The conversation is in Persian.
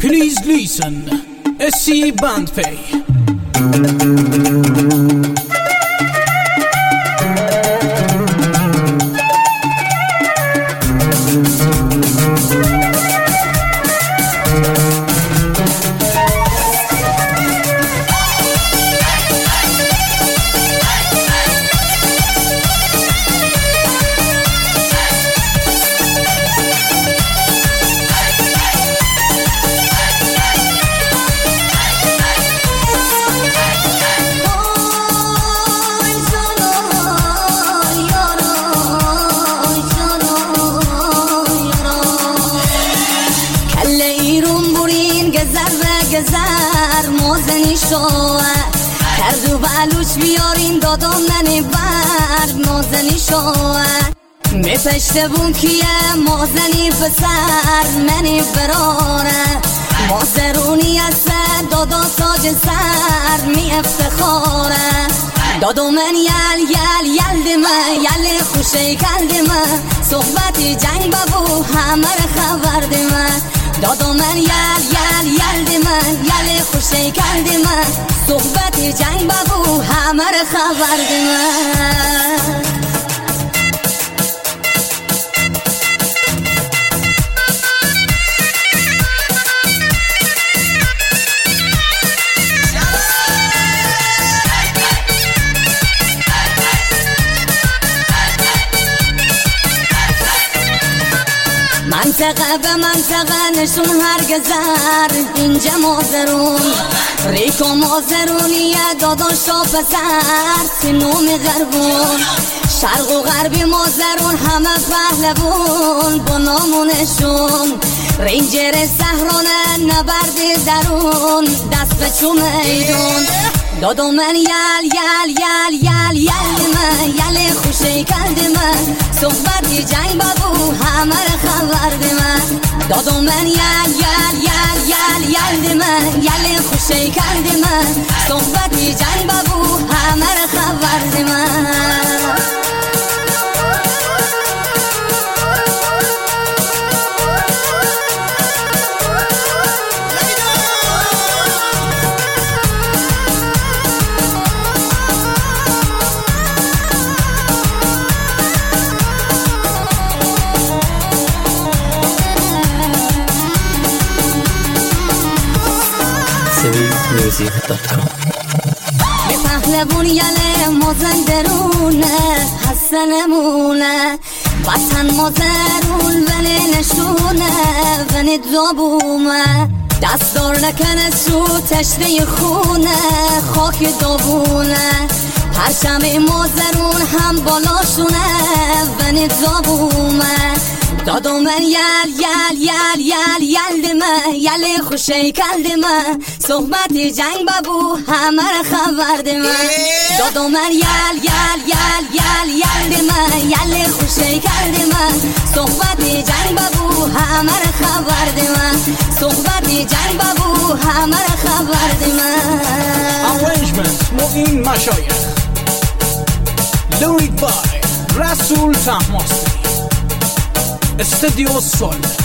Please listen. SC Bandpay. گذر موزنی شوه کردو بلوچ بیارین دادم ننی بر موزنی شوه میپشته بون کیه موزنی پسر منی براره موزرونی است دادا ساج سر می افتخاره دادو من یل دمه یل خوشه کل دمه صحبتی جنگ ببو همه خبر دمه دادو من یل دمه یل خوشه کل دمه صحبتی جنگ ببو همه خبر دمه منطقه به منطقه نشون هرگزر اینجا مازرون ریکو مازرونیه داداشا پسر سنوم غربون شرق و غربی مازرون همه پهلوون با نامونشون رینجر سهرانه نبرد درون دست به چو میدون دادو من یل دمه یل خوشه کل دمه صحبتی جنگ ببو همه خبر دمه دادو من یل دمه یل خوشه کل دمه صحبتی جنگ ببو همه خبر دمه به پهلوون یله مازن درونه حسنمونه وطن مازرون ونه نشونه ونه دابومه دست دار نکنه سو تشنه خونه خاک دابونه پرچم مازرون هم بالاشونه ونه دابومه دادو من یل دمه یل خوشه کل دمه صحبتی جنگ ببو همه خبر دمه دادو من یل دمه یل خوشه کل دمه صحبتی جنگ ببو همه خبر دمه صحبتی جنگ ببو همه خبر دمه Arrangement معین مشایخ Lyric by رسول طهماسبی استودیو سول